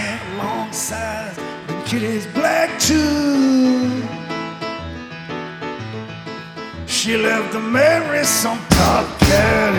had long sides, and Kitty's black too. She left to marry some top cat